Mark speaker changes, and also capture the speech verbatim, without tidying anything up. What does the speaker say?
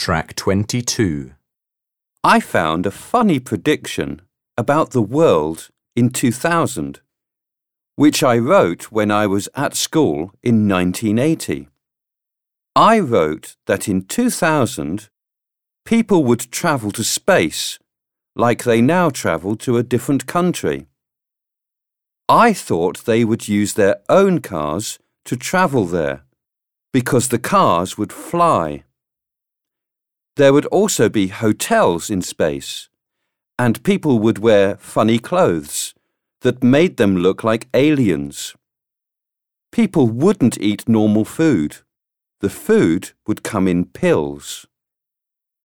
Speaker 1: Track twenty-two.
Speaker 2: I found a funny prediction about the world in two thousand, which I wrote when I was at school in nineteen eighty. I wrote that in two thousand, people would travel to space like they now travel to a different country. I thought they would use their own cars to travel there because the cars would fly. There would also be hotels in space, and people would wear funny clothes that made them look like aliens. People wouldn't eat normal food. The food would come in pills.